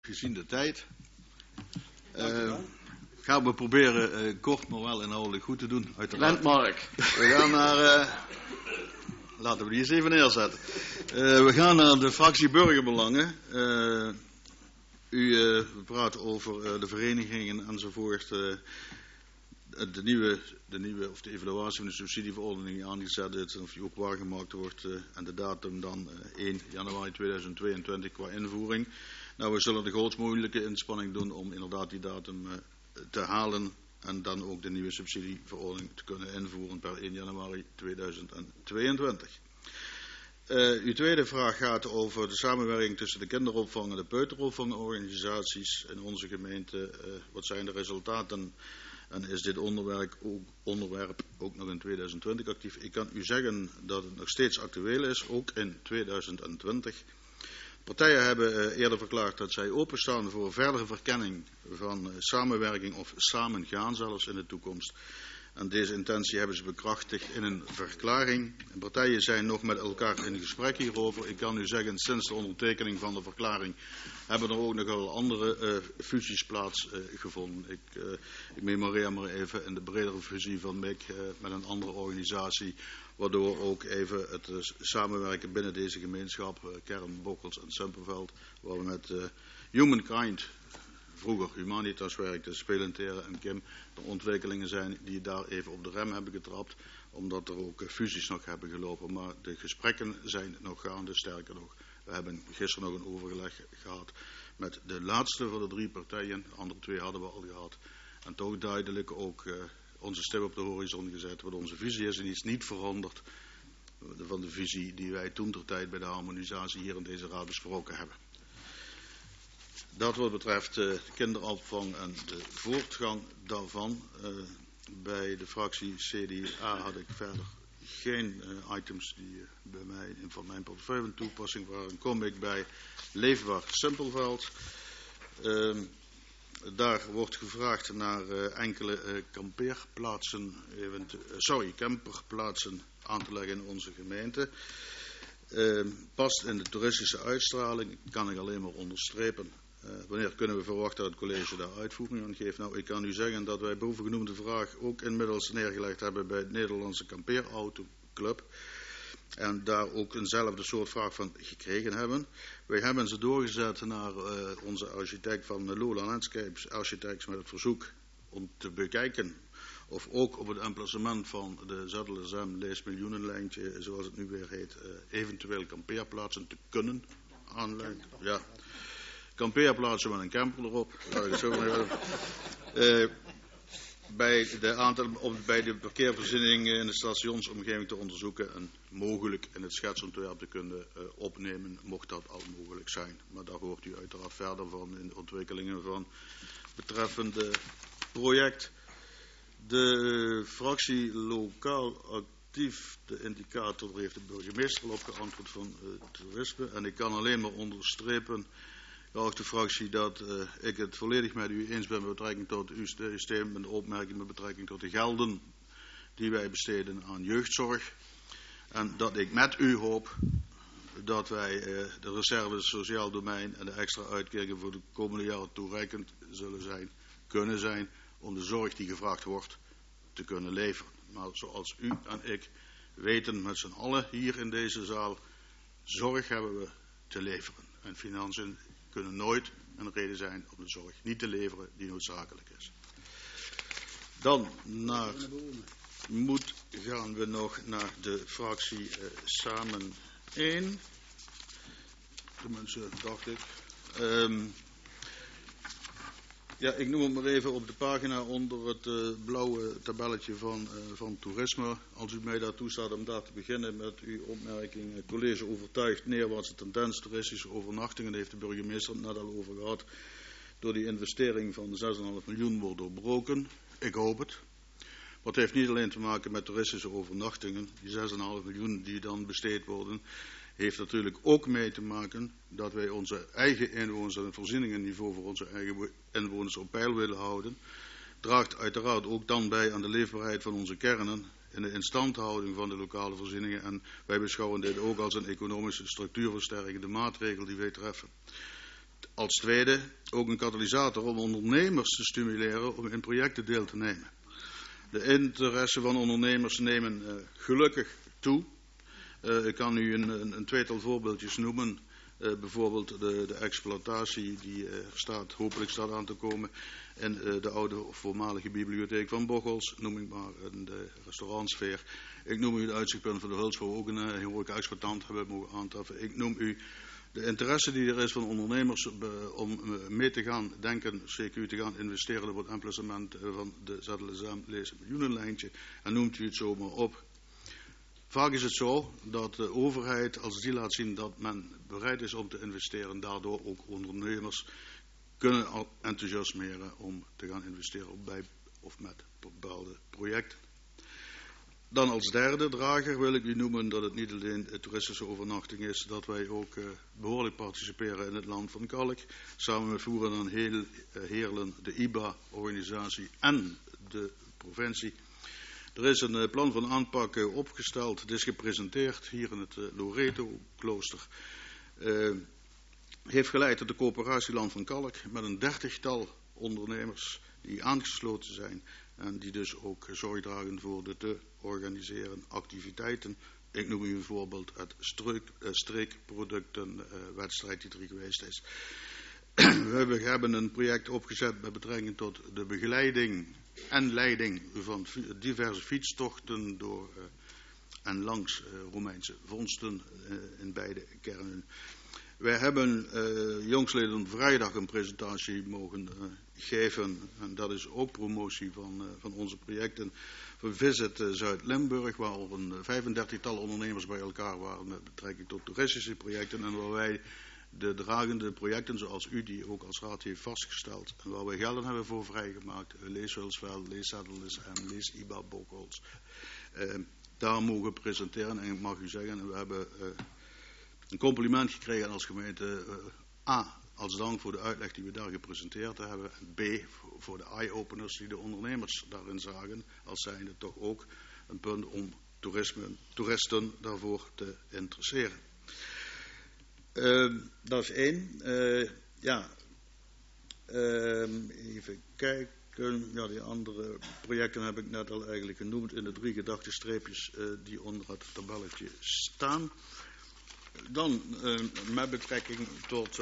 Gezien de tijd gaan we proberen kort maar wel inhoudelijk goed te doen. Landmark. We gaan naar... laten we die eens even neerzetten. We gaan naar de fractie Burgerbelangen. U praat over de verenigingen enzovoort. De nieuwe of de evaluatie van de subsidieverordening die aangezet is of die ook waargemaakt wordt en de datum dan 1 januari 2022 qua invoering. Nou, we zullen de grootst mogelijke inspanning doen om inderdaad die datum te halen en dan ook de nieuwe subsidieverordening te kunnen invoeren per 1 januari 2022. Uw tweede vraag gaat over de samenwerking tussen de kinderopvang en de peuteropvangorganisaties in onze gemeente. Wat zijn de resultaten en is dit onderwerp ook nog in 2020 actief? Ik kan u zeggen dat het nog steeds actueel is, ook in 2020. Partijen hebben eerder verklaard dat zij openstaan voor verdere verkenning van samenwerking of samengaan zelfs in de toekomst. En deze intentie hebben ze bekrachtigd in een verklaring. De partijen zijn nog met elkaar in gesprek hierover. Ik kan u zeggen, sinds de ondertekening van de verklaring hebben er ook nog wel andere fusies plaatsgevonden. Ik memoreer maar even in de bredere fusie van MIC met een andere organisatie, waardoor ook even het samenwerken binnen deze gemeenschap, Kern, Bokkels en Semperveld, waar we met Humankind, vroeger Humanitas werkte, Spelenteren en Kim, de ontwikkelingen zijn die daar even op de rem hebben getrapt, omdat er ook fusies nog hebben gelopen. Maar de gesprekken zijn nog gaande, sterker nog. We hebben gisteren nog een overleg gehad met de laatste van de 3 partijen, de andere 2 hadden we al gehad. En toch duidelijk ook onze stem op de horizon gezet, wat onze visie is en iets niet veranderd van de visie die wij toentertijd bij de harmonisatie hier in deze raad besproken hebben. Dat wat betreft de kinderopvang en de voortgang daarvan. Bij de fractie CDA had ik verder geen items die bij mij van mijn portefeuille van toepassing waren. Kom ik bij Leefbaar Simpelveld. Daar wordt gevraagd naar enkele camperplaatsen aan te leggen in onze gemeente. Past in de toeristische uitstraling, kan ik alleen maar onderstrepen. Wanneer kunnen we verwachten dat het college daar uitvoering aan geeft? Nou, ik kan u zeggen dat wij bovengenoemde vraag ook inmiddels neergelegd hebben bij het Nederlandse Kampeerautoclub. En daar ook eenzelfde soort vraag van gekregen hebben. Wij hebben ze doorgezet naar onze architect van Lola Landscapes Architects met het verzoek om te bekijken of ook op het emplacement van de ZLSM leesmiljoenenlijntje, zoals het nu weer heet, eventueel kampeerplaatsen te kunnen aanleggen. Ja. Kampeerplaatsen met een camper erop. Bij de parkeervoorziening in de stationsomgeving te onderzoeken en mogelijk in het schetsontwerp te kunnen opnemen, mocht dat al mogelijk zijn. Maar daar hoort u uiteraard verder van in de ontwikkelingen van betreffende project. De fractie lokaal actief, de indicator, daar heeft de burgemeester al op geantwoord van toerisme. En ik kan alleen maar onderstrepen, geachte fractie, dat ik het volledig met u eens ben met betrekking tot uw systeem en de opmerking met betrekking tot de gelden die wij besteden aan jeugdzorg. En dat ik met u hoop dat wij de reserve sociaal domein en de extra uitkeringen voor de komende jaren toereikend kunnen zijn om de zorg die gevraagd wordt te kunnen leveren. Maar zoals u en ik weten met z'n allen hier in deze zaal, zorg hebben we te leveren. En financiën kunnen nooit een reden zijn om de zorg niet te leveren die noodzakelijk is. Dan gaan we nog naar de fractie Samen 1. Tenminste, dacht ik. Ik noem het maar even op de pagina onder het blauwe tabelletje van toerisme. Als u mij daar toestaat om daar te beginnen met uw opmerking. Het college overtuigt neerwaartse tendens toeristische overnachtingen. Daar heeft de burgemeester het net al over gehad. Door die investering van 6,5 miljoen wordt doorbroken. Ik hoop het. Maar het heeft niet alleen te maken met toeristische overnachtingen. Die 6,5 miljoen die dan besteed worden, heeft natuurlijk ook mee te maken dat wij onze eigen inwoners en het voorzieningenniveau voor onze eigen inwoners op peil willen houden. Draagt uiteraard ook dan bij aan de leefbaarheid van onze kernen en de instandhouding van de lokale voorzieningen. En wij beschouwen dit ook als een economische structuurversterkende maatregel die wij treffen. Als tweede ook een katalysator om ondernemers te stimuleren om in projecten deel te nemen. De interesse van ondernemers nemen gelukkig toe. Ik kan u een tweetal voorbeeldjes noemen. Bijvoorbeeld de exploitatie die hopelijk staat aan te komen in de oude of voormalige bibliotheek van Bocholt, noem ik maar, in de restaurantsfeer. Ik noem u het uitzichtpunt van de Hulsbouw, ook een heerlijke exploitant hebben we mogen aantreffen. Ik noem u de interesse die er is van ondernemers om mee te gaan denken, CQ te gaan investeren op het emplacement van de ZLSM-lezen miljoenenlijntje, en noemt u het zomaar op. Vaak is het zo dat de overheid, als die laat zien dat men bereid is om te investeren, daardoor ook ondernemers kunnen enthousiasmeren om te gaan investeren bij of met bepaalde projecten. Dan als derde drager wil ik u noemen dat het niet alleen toeristische overnachting is, dat wij ook behoorlijk participeren in het land van Kalk. Samen met Voeren en Heerlen, de IBA-organisatie en de provincie. Er is een plan van aanpak opgesteld. Het is gepresenteerd hier in het Loreto-klooster. Heeft geleid tot de coöperatieland van Kalk met een 30-tal ondernemers die aangesloten zijn en die dus ook zorg dragen voor de te organiseren activiteiten. Ik noem u bijvoorbeeld het streekproductenwedstrijd die er geweest is. We hebben een project opgezet met betrekking tot de begeleiding en leiding van diverse fietstochten door en langs Romeinse vondsten in beide kernen. Wij hebben jongstleden vrijdag een presentatie mogen geven, en dat is ook promotie van onze projecten, van Visit Zuid-Limburg, waar al een 35-tal ondernemers bij elkaar waren met betrekking tot toeristische projecten en waar wij de dragende projecten, zoals u die ook als raad heeft vastgesteld, en waar we gelden hebben voor vrijgemaakt, Lees Hulsveld, Lees ZLSM, Lees IBA Bocholt, daar mogen presenteren. En ik mag u zeggen, we hebben een compliment gekregen als gemeente, A, als dank voor de uitleg die we daar gepresenteerd hebben, B, voor de eye-openers die de ondernemers daarin zagen, als zijnde toch ook een punt om toeristen daarvoor te interesseren. Dat is één. Even kijken. Ja, die andere projecten heb ik net al eigenlijk genoemd in de 3 gedachtenstreepjes die onder het tabelletje staan. Dan met betrekking tot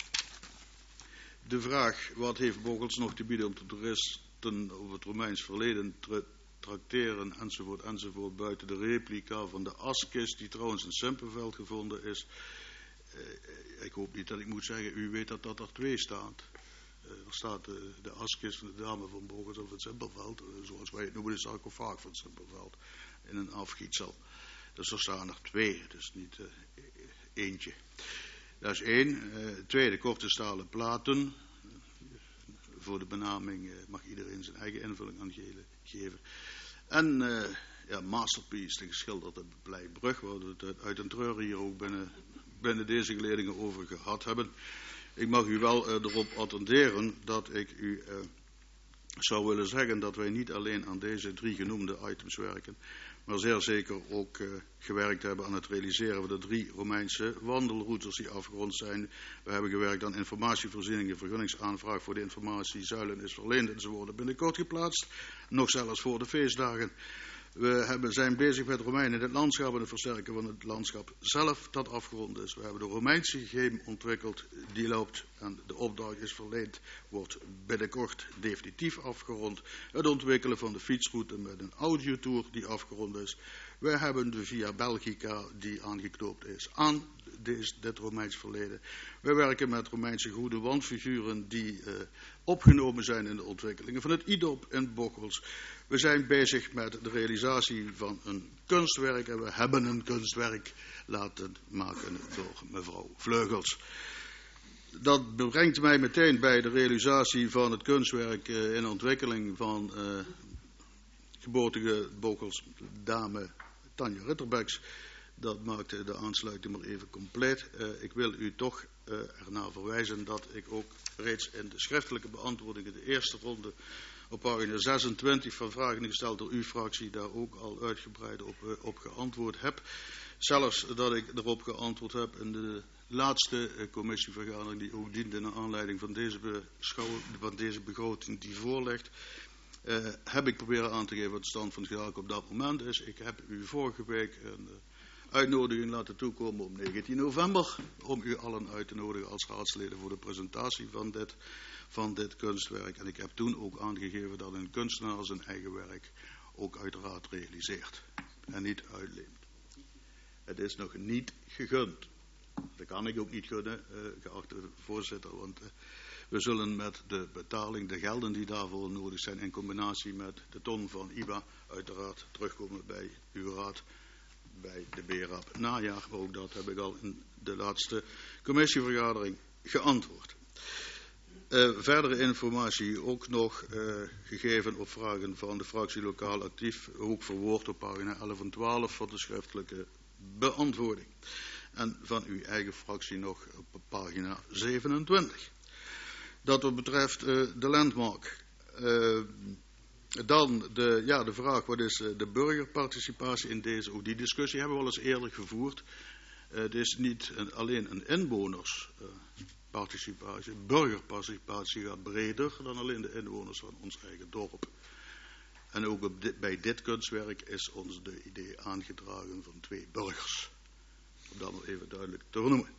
de vraag wat heeft Bocholt nog te bieden om de toeristen over het Romeins verleden te trakteren enzovoort buiten de replica van de askist die trouwens in Simpelveld gevonden is. Ik hoop niet dat ik moet zeggen, u weet dat er 2 staat. Er staat de askist van de dame van Bocholt of het Simpelveld, zoals wij het noemen, de sarcofaag van Simpelveld, in een afgietsel. Dus er staan er 2, dus niet eentje. Dat is 1. Tweede, korte stalen platen. Voor de benaming mag iedereen zijn eigen invulling aan geven. En Masterpiece, de geschilderde Blijbrug, waar we het uit een treur hier ook binnen deze geledingen over gehad hebben. Ik mag u wel erop attenderen dat ik u zou willen zeggen dat wij niet alleen aan deze 3 genoemde items werken, maar zeer zeker ook gewerkt hebben aan het realiseren van de 3 Romeinse wandelroutes die afgerond zijn. We hebben gewerkt aan informatievoorzieningen, vergunningsaanvraag voor de informatiezuilen is verleend en ze worden binnenkort geplaatst, nog zelfs voor de feestdagen. We zijn bezig met Romeinen in het landschap en het versterken van het landschap zelf dat afgerond is. We hebben de Romeinse game ontwikkeld, die loopt en de opdracht is verleend, wordt binnenkort definitief afgerond. Het ontwikkelen van de fietsroute met een audiotour die afgerond is. We hebben de Via Belgica die aangeknoopt is aan dit Romeins verleden. We werken met Romeinse goede wandfiguren die opgenomen zijn in de ontwikkelingen van het IDOP in Bocholt. We zijn bezig met de realisatie van een kunstwerk en we hebben een kunstwerk laten maken door mevrouw Vleugels. Dat brengt mij meteen bij de realisatie van het kunstwerk in ontwikkeling van geboortige Bochols dame Tanja Ritterbeks. Dat maakte de aansluiting maar even compleet. Ik wil u toch ernaar verwijzen dat ik ook reeds in de schriftelijke beantwoordingen de eerste ronde op pagina 26 van vragen gesteld door uw fractie daar ook al uitgebreid op geantwoord heb. Zelfs dat ik erop geantwoord heb in de laatste commissievergadering die ook diende naar aanleiding van deze begroting die voorligt, heb ik proberen aan te geven wat de stand van het zaak op dat moment is. Ik heb u vorige week een uitnodiging laten toekomen op 19 november om u allen uit te nodigen als raadsleden voor de presentatie van dit kunstwerk. En ik heb toen ook aangegeven dat een kunstenaar zijn eigen werk ook uiteraard realiseert en niet uitleent. Het is nog niet gegund. Dat kan ik ook niet gunnen, geachte voorzitter, want we zullen met de betaling, de gelden die daarvoor nodig zijn, in combinatie met de ton van IBA, uiteraard terugkomen bij uw raad, bij de BRAP najaar. Maar ook dat heb ik al in de laatste commissievergadering geantwoord. Verdere informatie ook nog gegeven op vragen van de fractie Lokaal Actief, ook verwoord op pagina 11 en 12 voor de schriftelijke beantwoording. En van uw eigen fractie nog op pagina 27. Dat wat betreft de landmark. Dan de vraag, wat is de burgerparticipatie in deze? Ook die discussie hebben we al eens eerder gevoerd. Het is niet alleen een inwonersparticipatie. Burgerparticipatie gaat breder dan alleen de inwoners van ons eigen dorp. En ook bij dit kunstwerk is ons de idee aangedragen van 2 burgers. Om dat nog even duidelijk te vernoemen.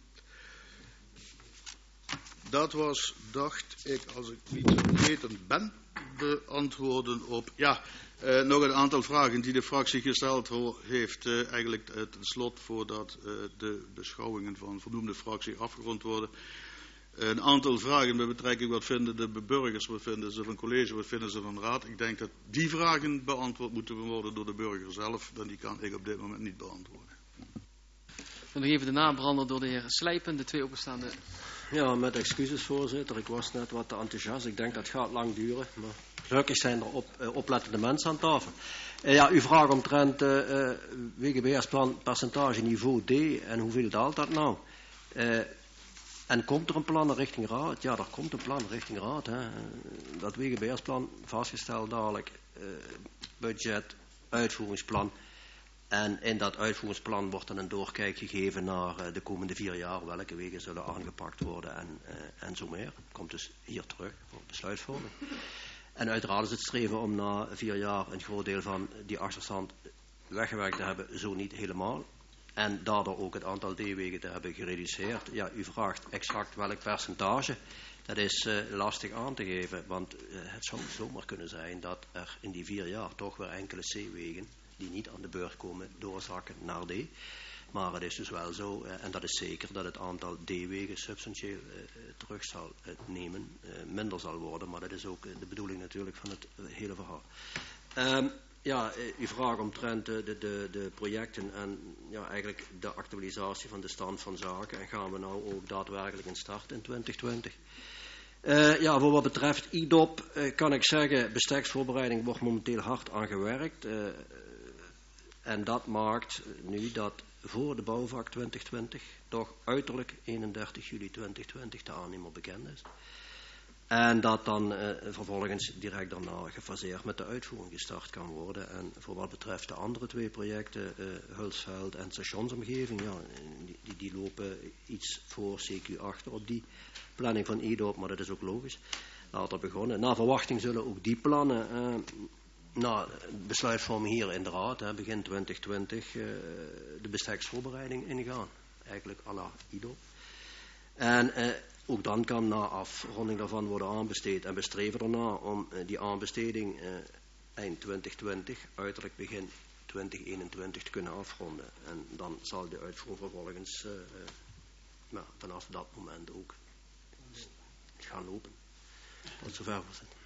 Dat was, dacht ik, als ik niet vergeten ben, de antwoorden op... nog een aantal vragen die de fractie gesteld heeft. Eigenlijk ten slot voordat de beschouwingen van vernoemde fractie afgerond worden. Een aantal vragen met betrekking wat vinden de burgers, wat vinden ze van college, wat vinden ze van raad. Ik denk dat die vragen beantwoord moeten worden door de burger zelf. Dan die kan ik op dit moment niet beantwoorden. Dan nog even de nabrander door de heer Slijpen, de 2 openstaande. Ja, met excuses voorzitter. Ik was net wat te enthousiast. Ik denk dat gaat lang duren. Maar gelukkig zijn er oplettende mensen aan tafel. Uw vraag omtrent WGBS-plan percentage niveau D en hoeveel daalt dat nou? En komt er een plan richting raad? Ja, er komt een plan richting raad. Hè. Dat WGBS-plan vastgesteld dadelijk. Budget, uitvoeringsplan. En in dat uitvoeringsplan wordt dan een doorkijk gegeven naar de komende 4 jaar. Welke wegen zullen aangepakt worden en zo meer. Komt dus hier terug voor besluitvorming. En uiteraard is het streven om na 4 jaar een groot deel van die achterstand weggewerkt te hebben. Zo niet helemaal. En daardoor ook het aantal D-wegen te hebben gereduceerd. Ja, u vraagt exact welk percentage. Dat is lastig aan te geven. Want het zou zomaar kunnen zijn dat er in die 4 jaar toch weer enkele C-wegen die niet aan de beurt komen, doorzakken naar D. Maar het is dus wel zo, en dat is zeker, dat het aantal D-wegen substantieel terug zal nemen, minder zal worden. Maar dat is ook de bedoeling natuurlijk van het hele verhaal. Uw vraag omtrent de projecten en eigenlijk de actualisatie van de stand van zaken. En gaan we nou ook daadwerkelijk in start in 2020? Voor wat betreft IDOP kan ik zeggen, besteksvoorbereiding wordt momenteel hard aan gewerkt. En dat maakt nu dat voor de bouwvak 2020 toch uiterlijk 31 juli 2020 de aannemer bekend is. En dat dan vervolgens direct daarna gefaseerd met de uitvoering gestart kan worden. En voor wat betreft de andere 2 projecten, Hulsveld en stationsomgeving, die lopen iets voor CQ achter op die planning van IDOP, maar dat is ook logisch. Later begonnen. Naar verwachting zullen ook die plannen... besluitvorming hier in de raad, begin 2020, de besteksvoorbereiding ingaan. Eigenlijk à la IDOP. En ook dan kan na afronding daarvan worden aanbesteed. En we streven erna om die aanbesteding eind 2020, uiterlijk begin 2021 te kunnen afronden. En dan zal de uitvoering vervolgens vanaf dat moment ook gaan lopen. Tot zover was het.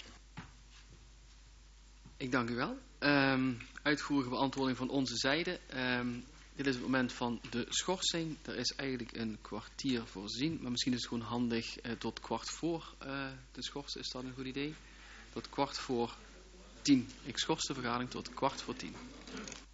Ik dank u wel. Uitvoerige beantwoording van onze zijde. Dit is het moment van de schorsing. Er is eigenlijk een kwartier voorzien, maar misschien is het gewoon handig tot 9:15 te schorsen. Is dat een goed idee? Tot 9:15. Ik schors de vergadering tot 9:15.